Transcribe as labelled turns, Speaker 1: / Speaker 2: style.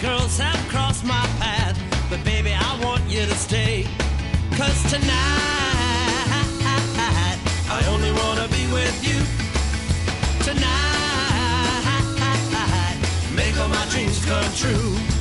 Speaker 1: girls have crossed my path, but baby, I want you to stay. 'Cause tonight, I only wanna be with you. Tonight, make all my dreams come true.